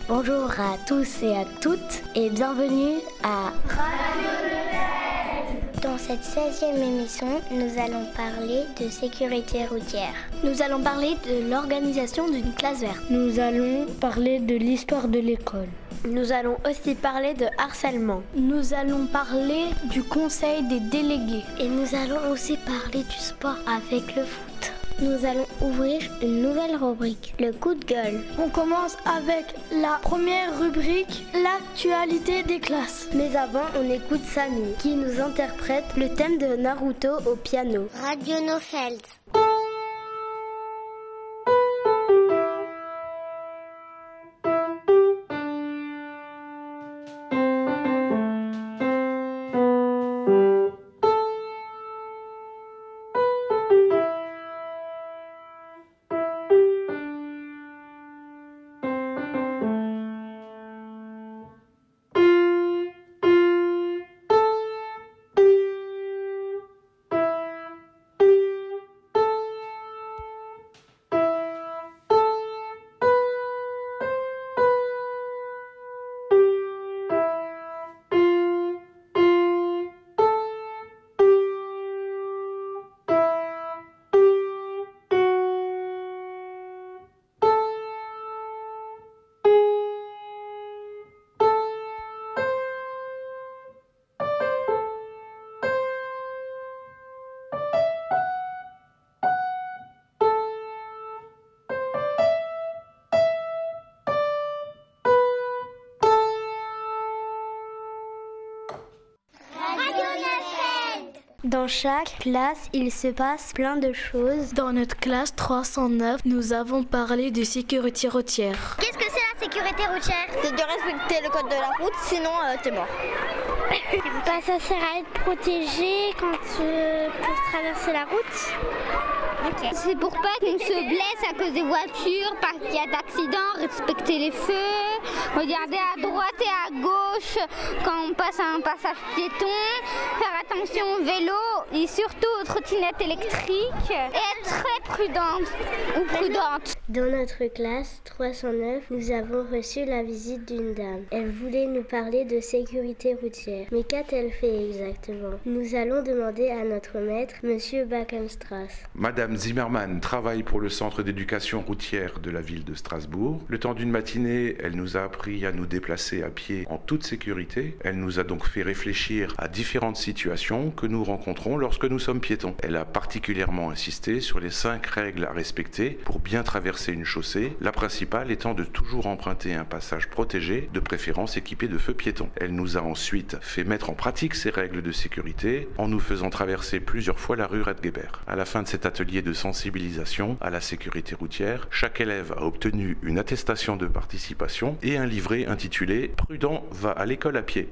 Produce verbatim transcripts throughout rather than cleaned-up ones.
Bonjour à tous et à toutes et bienvenue à Radio Neufeld. Dans cette seizième émission, nous allons parler de sécurité routière. Nous allons parler de l'organisation d'une classe verte. Nous allons parler de l'histoire de l'école. Nous allons aussi parler de harcèlement. Nous allons parler du conseil des délégués. Et nous allons aussi parler du sport avec le foot. Nous allons ouvrir une nouvelle rubrique, le coup de gueule. On commence avec la première rubrique, l'actualité des classes. Mais avant, on écoute Samy, qui nous interprète le thème de Naruto au piano. Radio Neufeld. Dans chaque classe, il se passe plein de choses. Dans notre classe trois cent neuf, nous avons parlé de sécurité routière. Qu'est-ce que c'est la sécurité routière? C'est de respecter le code de la route, sinon euh, t'es mort. Bah, ça sert à être protégé quand euh, pour traverser la route. Okay. C'est pour pas qu'on se blesse à cause des voitures, pas qu'il y a d'accidents, respecter les feux, regarder à droite et à gauche quand on passe à un passage piéton, faire attention au vélo et surtout aux trottinettes électriques et être très prudente ou prudente. Dans notre classe trois cent neuf, nous avons reçu la visite d'une dame. Elle voulait nous parler de sécurité routière. Mais qu'a-t-elle fait exactement? Nous allons demander à notre maître, Monsieur Backenstrass. Madame Zimmermann travaille pour le centre d'éducation routière de la ville de Strasbourg. Le temps d'une matinée, elle nous a appris à nous déplacer à pied en toute sécurité. Elle nous a donc fait réfléchir à différentes situations que nous rencontrons lorsque nous sommes piétons. Elle a particulièrement insisté sur les cinq règles à respecter pour bien traverser une chaussée, la principale étant de toujours emprunter un passage protégé, de préférence équipé de feux piétons. Elle nous a ensuite fait mettre en pratique ces règles de sécurité en nous faisant traverser plusieurs fois la rue Radgeber. À la fin de cet atelier de sensibilisation à la sécurité routière, chaque élève a obtenu une attestation de participation et un livret intitulé « Prudent va à l'école à pied ».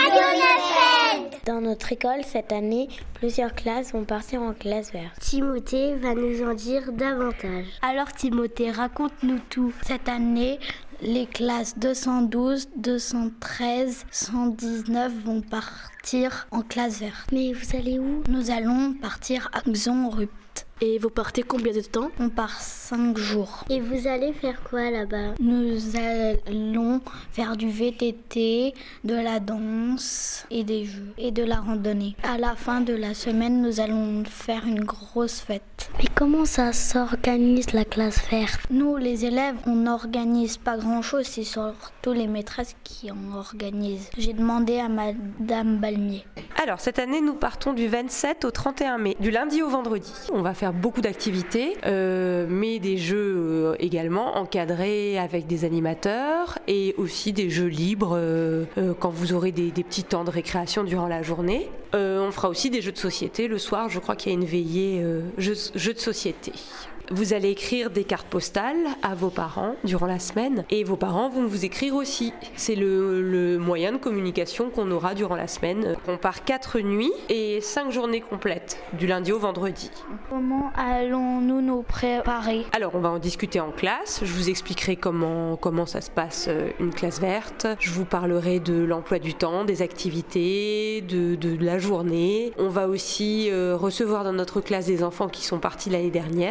Dans notre école, cette année, plusieurs classes vont partir en classe verte. Timothée va nous en dire davantage. Alors Timothée, raconte-nous tout. Cette année, les classes deux cent douze, deux cent treize, cent dix-neuf vont partir en classe verte. Mais vous allez où? Nous allons partir à Xonrupt. Et vous partez combien de temps? On part cinq jours. Et vous allez faire quoi là-bas? Nous allons faire du V T T, de la danse et des jeux et de la randonnée. À la fin de la semaine, nous allons faire une grosse fête. Mais comment ça s'organise la classe verte? Nous, les élèves, on n'organise pas grand-chose, c'est surtout les maîtresses qui en organisent. J'ai demandé à Madame Balmier. Alors, cette année, nous partons du vingt-sept au trente et un mai, du lundi au vendredi. On va faire beaucoup d'activités, euh, mais des jeux euh, également encadrés avec des animateurs et aussi des jeux libres euh, euh, quand vous aurez des, des petits temps de récréation durant la journée. Euh, on fera aussi des jeux de société. Le soir, je crois qu'il y a une veillée euh, jeux, jeux de société. Vous allez écrire des cartes postales à vos parents durant la semaine et vos parents vont vous écrire aussi. C'est le, le moyen de communication qu'on aura durant la semaine. On part quatre nuits et cinq journées complètes, du lundi au vendredi. Comment allons-nous nous préparer? Alors, on va en discuter en classe. Je vous expliquerai comment, comment ça se passe une classe verte. Je vous parlerai de l'emploi du temps, des activités, de, de la journée. On va aussi euh, recevoir dans notre classe des enfants qui sont partis l'année dernière, qui pourront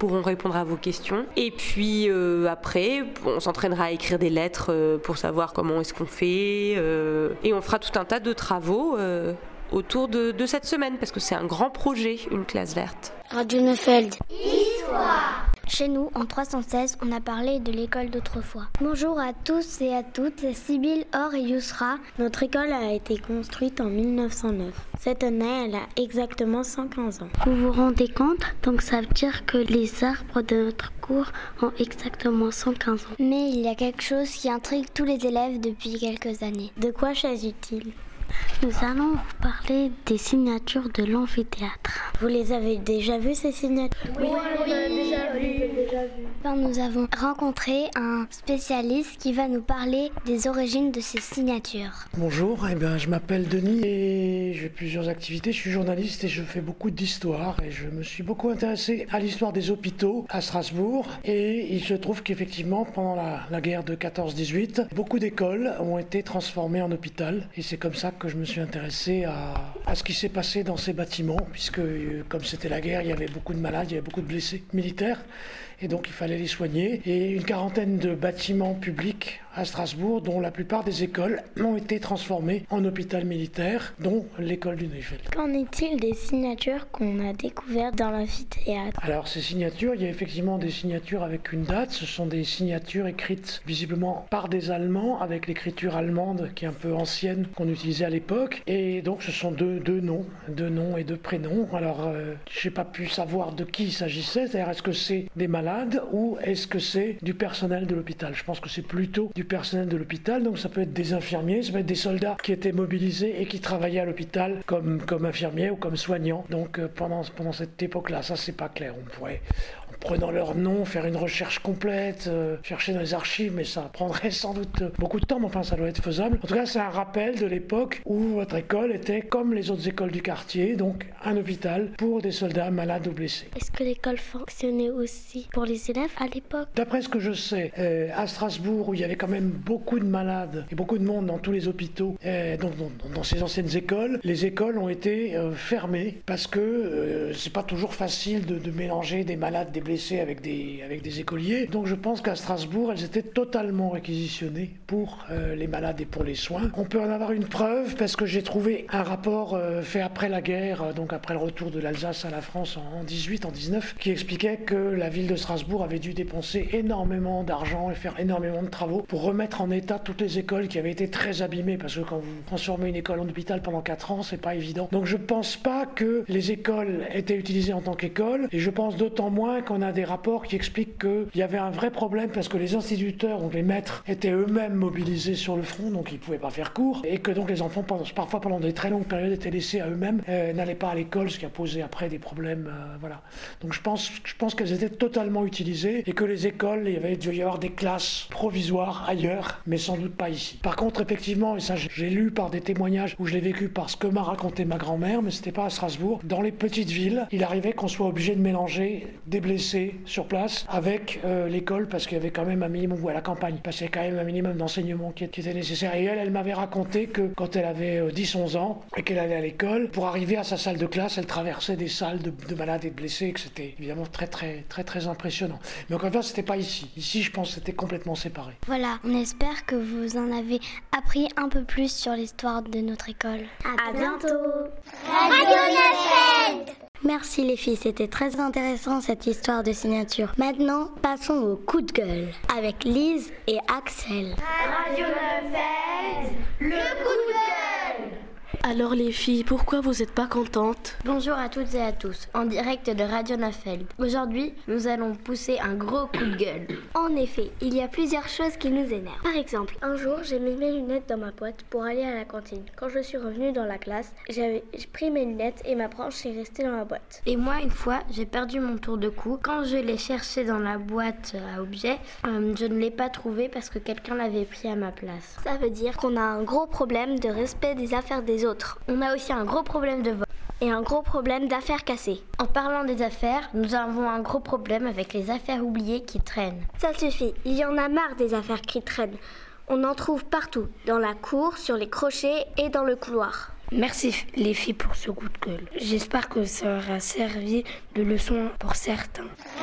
pourront répondre à vos questions. Et puis euh, après, on s'entraînera à écrire des lettres euh, pour savoir comment est-ce qu'on fait. Euh, et on fera tout un tas de travaux euh, autour de, de cette semaine, parce que c'est un grand projet, une classe verte. Radio Neufeld. Histoire. Chez nous, en trois cent seize, on a parlé de l'école d'autrefois. Bonjour à tous et à toutes, c'est Sybille, Or et Yousra. Notre école a été construite en mille neuf cent neuf. Cette année, elle a exactement cent quinze ans. Vous vous rendez compte? Donc ça veut dire que les arbres de notre cours ont exactement cent quinze ans. Mais il y a quelque chose qui intrigue tous les élèves depuis quelques années. De quoi s'agit-il? Nous allons vous parler des signatures de l'amphithéâtre. Vous les avez déjà vues, ces signatures? Oui, oui, on a déjà vu. Enfin, nous avons rencontré un spécialiste qui va nous parler des origines de ces signatures. Bonjour, eh bien, je m'appelle Denis et j'ai plusieurs activités. Je suis journaliste et je fais beaucoup d'histoire. Et je me suis beaucoup intéressé à l'histoire des hôpitaux à Strasbourg. Et il se trouve qu'effectivement, pendant la, la guerre de quatorze dix-huit, beaucoup d'écoles ont été transformées en hôpital. Et c'est comme ça que je me suis intéressé à, à ce qui s'est passé dans ces bâtiments, puisque comme c'était la guerre, il y avait beaucoup de malades, il y avait beaucoup de blessés militaires. Et donc il fallait les soigner. Et une quarantaine de bâtiments publics à Strasbourg, dont la plupart des écoles ont été transformées en hôpital militaire, dont l'école du Neufeld. Qu'en est-il des signatures qu'on a découvertes dans l'amphithéâtre? Alors ces signatures, il y a effectivement des signatures avec une date. Ce sont des signatures écrites visiblement par des Allemands, avec l'écriture allemande qui est un peu ancienne qu'on utilisait à l'époque. Et donc ce sont deux, deux noms, deux noms et deux prénoms. Alors euh, je n'ai pas pu savoir de qui il s'agissait, c'est-à-dire est-ce que c'est des malades ou est-ce que c'est du personnel de l'hôpital? Je pense que c'est plutôt du personnel de l'hôpital, donc ça peut être des infirmiers, ça peut être des soldats qui étaient mobilisés et qui travaillaient à l'hôpital comme, comme infirmiers ou comme soignants. Donc euh, pendant, pendant cette époque-là, ça c'est pas clair. On pourrait, en prenant leur nom, faire une recherche complète, euh, chercher dans les archives, mais ça prendrait sans doute beaucoup de temps, mais enfin ça doit être faisable. En tout cas, c'est un rappel de l'époque où votre école était comme les autres écoles du quartier, donc un hôpital pour des soldats malades ou blessés. Est-ce que l'école fonctionnait aussi pour les élèves à l'époque? D'après ce que je sais, euh, à Strasbourg, où il y avait quand même beaucoup de malades et beaucoup de monde dans tous les hôpitaux, euh, donc dans, dans ces anciennes écoles, les écoles ont été euh, fermées parce que euh, c'est pas toujours facile de, de mélanger des malades, des blessés avec des, avec des écoliers. Donc je pense qu'à Strasbourg, elles étaient totalement réquisitionnées pour euh, les malades et pour les soins. On peut en avoir une preuve parce que j'ai trouvé un rapport euh, fait après la guerre, euh, donc après le retour de l'Alsace à la France en dix-huit, en dix-neuf, qui expliquait que la ville de Strasbourg avait dû dépenser énormément d'argent et faire énormément de travaux pour remettre en état toutes les écoles qui avaient été très abîmées, parce que quand vous transformez une école en hôpital pendant quatre ans, c'est pas évident. Donc je pense pas que les écoles étaient utilisées en tant qu'école, et je pense d'autant moins qu'on a des rapports qui expliquent qu'il y avait un vrai problème parce que les instituteurs, donc les maîtres, étaient eux-mêmes mobilisés sur le front, donc ils pouvaient pas faire cours, et que donc les enfants, pendant, parfois pendant des très longues périodes, étaient laissés à eux-mêmes, euh, n'allaient pas à l'école, ce qui a posé après des problèmes, euh, voilà. Donc je pense, je pense qu'elles étaient totalement utilisées, et que les écoles, il y avait dû y avoir des classes provisoires ailleurs, mais sans doute pas ici. Par contre, effectivement, et ça j'ai lu par des témoignages où je l'ai vécu par ce que m'a raconté ma grand-mère, mais c'était pas à Strasbourg, dans les petites villes, il arrivait qu'on soit obligé de mélanger des blessés sur place avec euh, l'école, parce qu'il y avait quand même un minimum, ou à la campagne, parce qu'il y avait quand même un minimum d'enseignement qui, qui était nécessaire. Et elle, elle m'avait raconté que quand elle avait euh, dix onze ans et qu'elle allait à l'école, pour arriver à sa salle de classe, elle traversait des salles de, de malades et de blessés, et que c'était évidemment très très très très impressionnant. Mais encore une fois, c'était pas ici. Ici, je pense que c'était complètement séparé. Voilà, on espère que vous en avez appris un peu plus sur l'histoire de notre école. À, à bientôt. Radio Neufeld. Merci les filles, c'était très intéressant cette histoire de signature. Maintenant, passons au coup de gueule avec Lise et Axel. Radio Neufeld, le coup de gueule. Alors les filles, pourquoi vous n'êtes pas contentes? Bonjour à toutes et à tous, en direct de Radio Neufeld. Aujourd'hui, nous allons pousser un gros coup de gueule. En effet, il y a plusieurs choses qui nous énervent. Par exemple, un jour, j'ai mis mes lunettes dans ma boîte pour aller à la cantine. Quand je suis revenue dans la classe, j'avais pris mes lunettes et ma branche est restée dans la boîte. Et moi, une fois, j'ai perdu mon tour de cou. Quand je l'ai cherché dans la boîte à objets, euh, je ne l'ai pas trouvé parce que quelqu'un l'avait pris à ma place. Ça veut dire qu'on a un gros problème de respect des affaires des autres. On a aussi un gros problème de vol. Et un gros problème d'affaires cassées. En parlant des affaires, nous avons un gros problème avec les affaires oubliées qui traînent. Ça suffit, il y en a marre des affaires qui traînent. On en trouve partout, dans la cour, sur les crochets et dans le couloir. Merci les filles pour ce coup de gueule. J'espère que ça aura servi de leçon pour certains.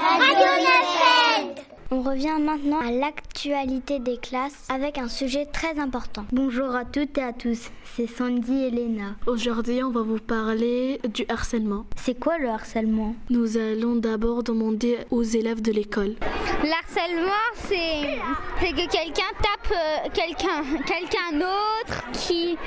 Radio Neufeld. On revient maintenant à l'actualité des classes avec un sujet très important. Bonjour à toutes et à tous, c'est Sandy et Léna. Aujourd'hui, on va vous parler du harcèlement. C'est quoi le harcèlement? Nous allons d'abord demander aux élèves de l'école. L'harcèlement, c'est, c'est que quelqu'un tape euh, quelqu'un, quelqu'un d'autre qui,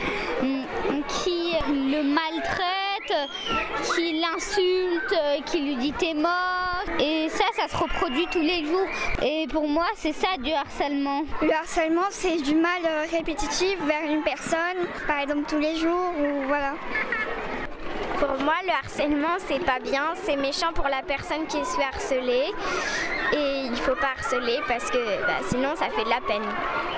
qui le maltraite, qui l'insulte, qui lui dit t'es mort. Et ça, ça se reproduit tous les jours. Et pour moi, c'est ça du harcèlement. Le harcèlement, c'est du mal répétitif vers une personne, par exemple tous les jours, ou voilà. Pour moi, le harcèlement, c'est pas bien, c'est méchant pour la personne qui se fait harceler. Et il faut pas harceler parce que bah, sinon, ça fait de la peine.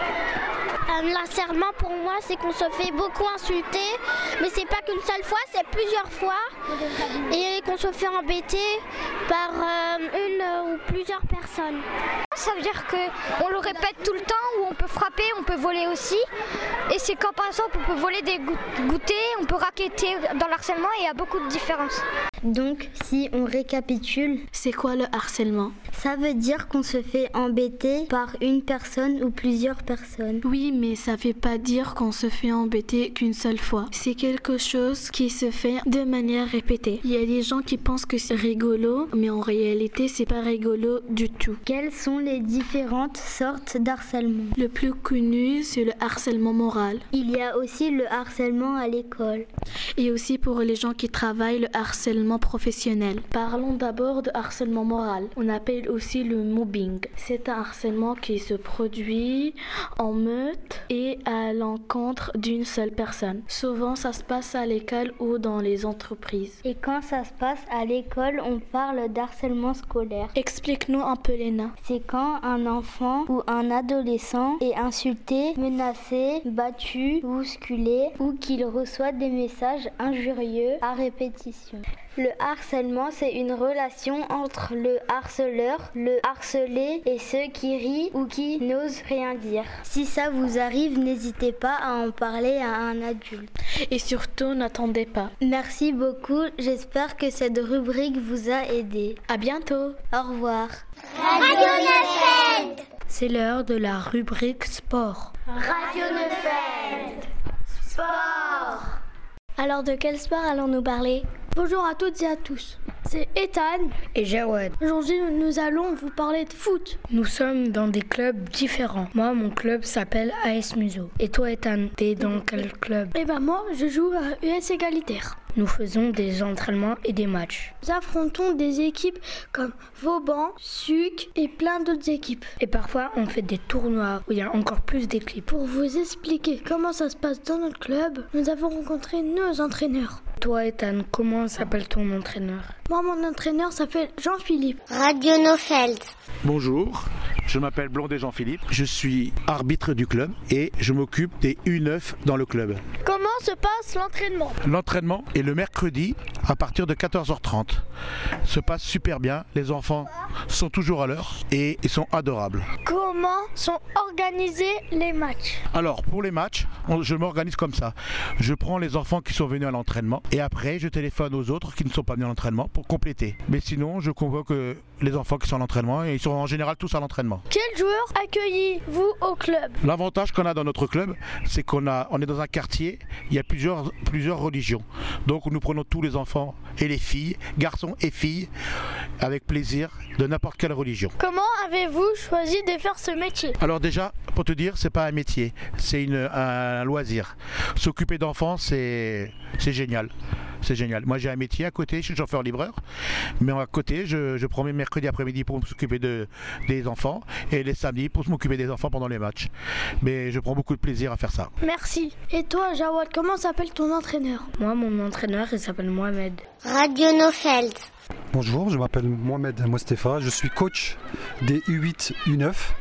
Euh, l'harcèlement pour moi c'est qu'on se fait beaucoup insulter, mais c'est pas qu'une seule fois, c'est plusieurs fois, et qu'on se fait embêter par euh, une ou plusieurs personnes. Ça veut dire qu'on le répète tout le temps, où on peut frapper, on peut voler aussi. Et c'est quand par exemple on peut voler des goûters, on peut racketter dans le harcèlement et il y a beaucoup de différences. Donc si on récapitule, c'est quoi le harcèlement? Ça veut dire qu'on se fait embêter par une personne ou plusieurs personnes. Oui, mais ça ne veut pas dire qu'on se fait embêter qu'une seule fois. C'est quelque chose qui se fait de manière répétée. Il y a des gens qui pensent que c'est rigolo, mais en réalité, c'est pas rigolo du tout. Quelles sont les différentes sortes d'harcèlement? Le plus connu, c'est le harcèlement moral. Il y a aussi le harcèlement à l'école. Et aussi pour les gens qui travaillent, le harcèlement professionnel. Parlons d'abord de harcèlement moral. On appelle aussi le mobbing. C'est un harcèlement qui se produit en meute et à l'encontre d'une seule personne. Souvent, ça se passe à l'école ou dans les entreprises. Et quand ça se passe à l'école, on parle d'harcèlement scolaire. Explique-nous un peu, Léna. C'est quand un enfant ou un adolescent est insulté, menacé, battu, bousculé ou qu'il reçoit des messages injurieux à répétition. Le harcèlement, c'est une relation entre le harceleur, le harcelé et ceux qui rient ou qui n'osent rien dire. Si ça vous arrive, n'hésitez pas à en parler à un adulte. Et surtout, n'attendez pas. Merci beaucoup, j'espère que cette rubrique vous a aidé. À bientôt. Au revoir. Radio Neufeld. C'est l'heure de la rubrique sport. Radio Neufeld. Sport. Alors de quel sport allons-nous parler? Bonjour à toutes et à tous, c'est Ethan et Jawad. Aujourd'hui, nous allons vous parler de foot. Nous sommes dans des clubs différents. Moi, mon club s'appelle A S Museau. Et toi, Ethan, t'es dans quel club? Eh ben moi, je joue à U S Égalitaire. Nous faisons des entraînements et des matchs. Nous affrontons des équipes comme Vauban, Suc et plein d'autres équipes. Et parfois, on fait des tournois où il y a encore plus d'équipes. Pour vous expliquer comment ça se passe dans notre club, nous avons rencontré nos entraîneurs. Toi, Ethan, comment s'appelle ton entraîneur? Moi, mon entraîneur s'appelle Jean-Philippe. Radio Neufeld. Bonjour, je m'appelle Blondet Jean-Philippe. Je suis arbitre du club et je m'occupe des U neuf dans le club. Comment se passe l'entraînement? L'entraînement est le mercredi à partir de quatorze heures trente. Se passe super bien, les enfants sont toujours à l'heure et ils sont adorables. Comment sont organisés les matchs? Alors pour les matchs, on, je m'organise comme ça. Je prends les enfants qui sont venus à l'entraînement et après je téléphone aux autres qui ne sont pas venus à l'entraînement pour compléter. Mais sinon je convoque les enfants qui sont à l'entraînement et ils sont en général tous à l'entraînement. Quels joueurs accueillez-vous au club? L'avantage qu'on a dans notre club, c'est qu'on a, on est dans un quartier, il y a plusieurs, plusieurs religions. Donc nous prenons tous les enfants et les filles, garçons et filles, avec plaisir, de n'importe quelle religion. Comment avez-vous choisi de faire ce métier? Alors déjà, pour te dire, c'est pas un métier, c'est une, un loisir. S'occuper d'enfants, c'est, c'est génial. C'est génial. Moi j'ai un métier à côté, je suis chauffeur-livreur, mais à côté je, je prends mes mercredis après-midi pour m'occuper de, des enfants et les samedis pour m'occuper des enfants pendant les matchs. Mais je prends beaucoup de plaisir à faire ça. Merci. Et toi Jawad, comment s'appelle ton entraîneur? Moi mon entraîneur il s'appelle Mohamed. Radio Neufeld. Bonjour, je m'appelle Mohamed Mostefa, je suis coach des U huit U neuf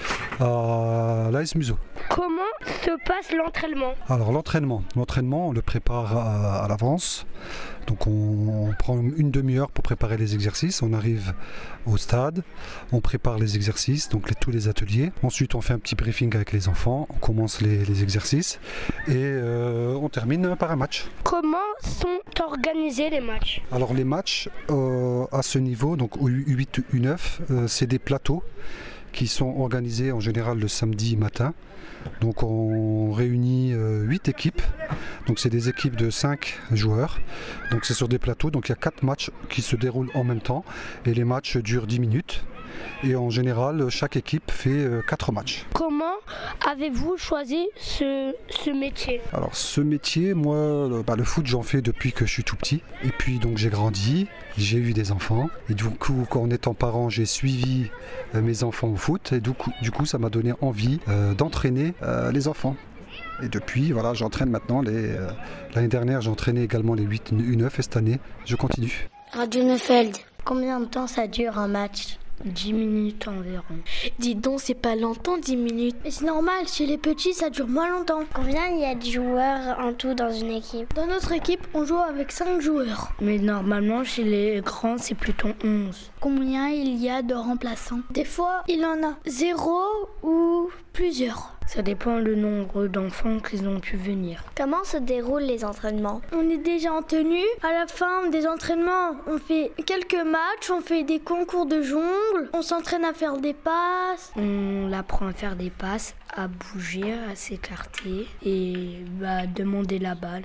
à l'A S Museau. Comment se passe l'entraînement? Alors l'entraînement, l'entraînement on le prépare à, à l'avance. Donc on, on prend une demi-heure pour préparer les exercices. On arrive au stade, on prépare les exercices, donc les, tous les ateliers. Ensuite on fait un petit briefing avec les enfants, on commence les, les exercices et euh, on termine par un match. Comment sont organisés les matchs? Alors les matchs euh, à ce niveau, donc au U huit U neuf, euh, c'est des plateaux qui sont organisés en général le samedi matin. Donc on réunit euh, huit équipes, donc c'est des équipes de cinq joueurs, donc c'est sur des plateaux, donc il y a quatre matchs qui se déroulent en même temps et les matchs durent dix minutes et en général chaque équipe fait euh, quatre matchs. Comment avez-vous choisi ce, ce métier? Alors ce métier, moi le, bah, le foot j'en fais depuis que je suis tout petit et puis donc j'ai grandi, j'ai eu des enfants et du coup en étant parent j'ai suivi euh, mes enfants au foot et du coup, du coup ça m'a donné envie euh, d'entraîner euh, les enfants. Et depuis, voilà, j'entraîne maintenant. Les, euh, l'année dernière, j'ai entraîné également les huit U neuf et cette année, je continue. Radio Neufeld, combien de temps ça dure un match? dix minutes environ. Dis donc, c'est pas longtemps, dix minutes. Mais c'est normal, chez les petits, ça dure moins longtemps. Combien il y a de joueurs en tout dans une équipe? Dans notre équipe, on joue avec cinq joueurs. Mais normalement, chez les grands, c'est plutôt onze. Combien il y a de remplaçants? Des fois, il en a zéro ou plusieurs. Ça dépend du nombre d'enfants qu'ils ont pu venir. Comment se déroulent les entraînements? On est déjà en tenue. À la fin des entraînements, on fait quelques matchs, on fait des concours de jongle, on s'entraîne à faire des passes. On apprend à faire des passes, à bouger, à s'écarter et bah, demander la balle.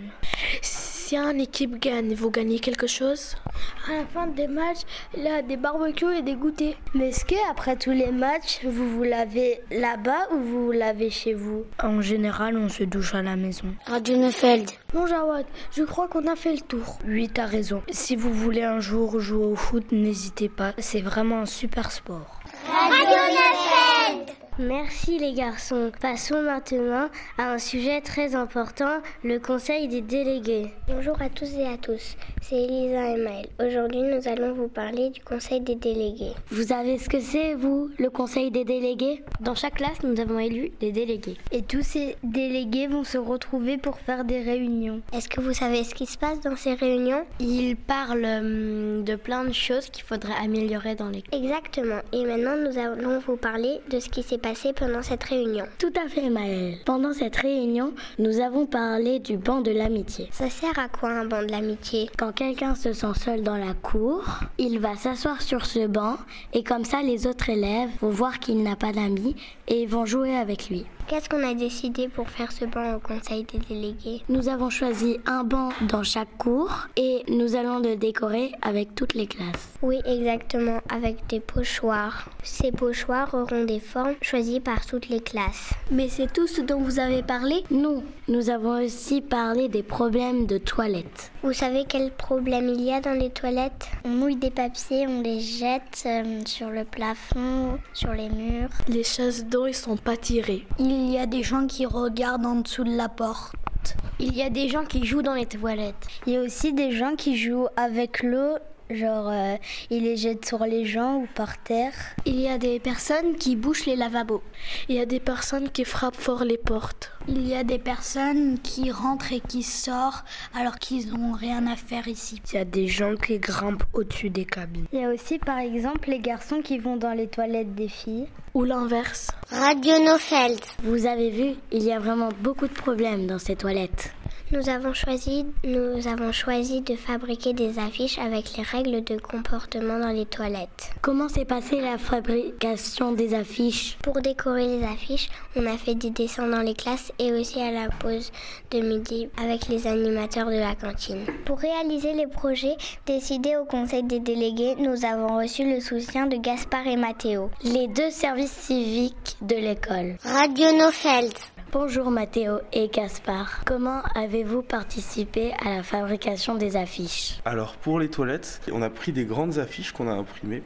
Si une équipe gagne, vous gagnez quelque chose? À la fin des matchs, il y a des barbecues et des goûters. Mais est-ce qu'après tous les matchs, vous vous lavez là-bas ou vous vous lavez chez vous? En général, on se douche à la maison. Radio Neufeld. Bon Jawad, je crois qu'on a fait le tour. Oui, t'as raison. Si vous voulez un jour jouer au foot, n'hésitez pas. C'est vraiment un super sport. Radio Neufeld. Merci les garçons. Passons maintenant à un sujet très important, le conseil des délégués. Bonjour à tous et à tous, c'est Elisa et Maëlle. Aujourd'hui, nous allons vous parler du conseil des délégués. Vous savez ce que c'est, vous, le conseil des délégués? Dans chaque classe, nous avons élu des délégués. Et tous ces délégués vont se retrouver pour faire des réunions. Est-ce que vous savez ce qui se passe dans ces réunions? Ils parlent hum, de plein de choses qu'il faudrait améliorer dans l'école. Exactement. Et maintenant, nous allons vous parler de ce qui s'est passé pendant cette réunion. Tout à fait, Maëlle. Pendant cette réunion, nous avons parlé du banc de l'amitié. Ça sert à quoi un banc de l'amitié? Quand quelqu'un se sent seul dans la cour, il va s'asseoir sur ce banc et comme ça, les autres élèves vont voir qu'il n'a pas d'amis et vont jouer avec lui. Qu'est-ce qu'on a décidé pour faire ce banc au conseil des délégués? Nous avons choisi un banc dans chaque cours et nous allons le décorer avec toutes les classes. Oui, exactement, avec des pochoirs. Ces pochoirs auront des formes choisies par toutes les classes. Mais c'est tout ce dont vous avez parlé? Non, nous avons aussi parlé des problèmes de toilettes. Vous savez quels problèmes il y a dans les toilettes? On mouille des papiers, on les jette euh, sur le plafond, sur les murs. Les chaises d'eau, ils sont pas tirées. Il y a des gens qui regardent en dessous de la porte. Il y a des gens qui jouent dans les toilettes. Il y a aussi des gens qui jouent avec l'eau, genre euh, ils les jettent sur les gens ou par terre. Il y a des personnes qui bouchent les lavabos. Il y a des personnes qui frappent fort les portes. Il y a des personnes qui rentrent et qui sortent alors qu'ils n'ont rien à faire ici. Il y a des gens qui grimpent au-dessus des cabines. Il y a aussi par exemple les garçons qui vont dans les toilettes des filles. Ou l'inverse. Radio Neufeld. Vous avez vu, il y a vraiment beaucoup de problèmes dans ces toilettes. Nous avons choisi, nous avons choisi de fabriquer des affiches avec les règles de comportement dans les toilettes. Comment s'est passée la fabrication des affiches? Pour décorer les affiches, on a fait des dessins dans les classes et aussi à la pause de midi avec les animateurs de la cantine. Pour réaliser les projets décidés au conseil des délégués, nous avons reçu le soutien de Gaspard et Mathéo, les deux services civiques de l'école. Radio Neufeld. Bonjour Mathéo et Gaspard. Comment avez-vous participé à la fabrication des affiches? Alors pour les toilettes, on a pris des grandes affiches qu'on a imprimées pour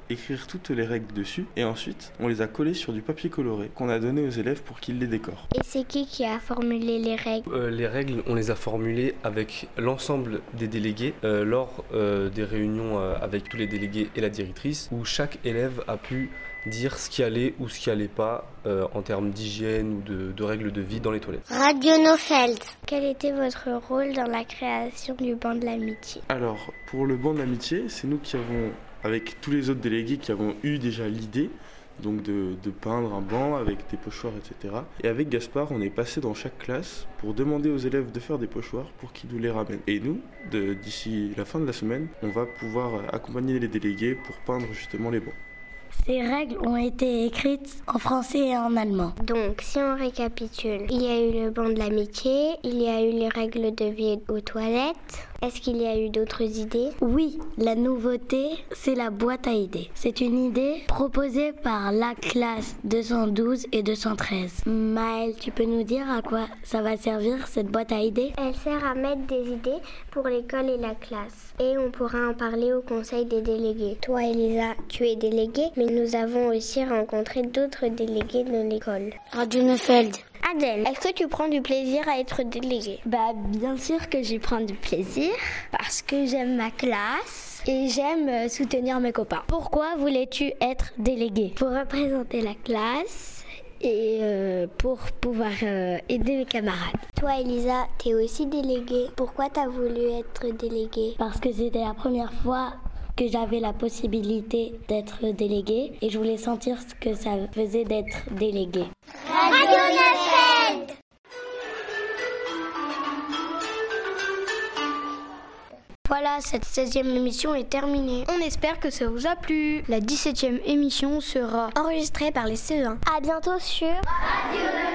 écrire toutes les règles dessus et ensuite on les a collées sur du papier coloré qu'on a donné aux élèves pour qu'ils les décorent. Et c'est qui qui a formulé les règles ? euh, Les règles, on les a formulées avec l'ensemble des délégués euh, lors euh, des réunions euh, avec tous les délégués et la directrice où chaque élève a pu dire ce qui allait ou ce qui allait pas euh, en termes d'hygiène ou de, de règles de vie dans les toilettes. Radio Nofeld. Quel était votre rôle dans la création du banc de l'amitié ? Alors, pour le banc de l'amitié, c'est nous qui avons, avec tous les autres délégués, qui avons eu déjà l'idée donc de, de peindre un banc avec des pochoirs, et cetera. Et avec Gaspard, on est passé dans chaque classe pour demander aux élèves de faire des pochoirs pour qu'ils nous les ramènent. Et nous, de, d'ici la fin de la semaine, on va pouvoir accompagner les délégués pour peindre justement les bancs. Ces règles ont été écrites en français et en allemand. Donc, si on récapitule, il y a eu le banc de l'amitié, il y a eu les règles de vie aux toilettes. Est-ce qu'il y a eu d'autres idées ? Oui, la nouveauté, c'est la boîte à idées. C'est une idée proposée par la classe deux cent douze et deux cent treize. Maëlle, tu peux nous dire à quoi ça va servir cette boîte à idées ? Elle sert à mettre des idées pour l'école et la classe. Et on pourra en parler au conseil des délégués. Toi, Elisa, tu es déléguée, mais nous avons aussi rencontré d'autres délégués de l'école. Radio Neufeld. Adèle, est-ce que tu prends du plaisir à être déléguée ? Bah bien sûr que j'y prends du plaisir parce que j'aime ma classe et j'aime soutenir mes copains. Pourquoi voulais-tu être déléguée ? Pour représenter la classe et euh, pour pouvoir euh, aider mes camarades. Toi Elisa, t'es aussi déléguée. Pourquoi t'as voulu être déléguée ? Parce que c'était la première fois que j'avais la possibilité d'être déléguée et je voulais sentir ce que ça faisait d'être déléguée. Radio Neufeld. Voilà, cette seizième émission est terminée. On espère que ça vous a plu. La dix-septième émission sera enregistrée par les C E un. À bientôt sur Radio Neufeld.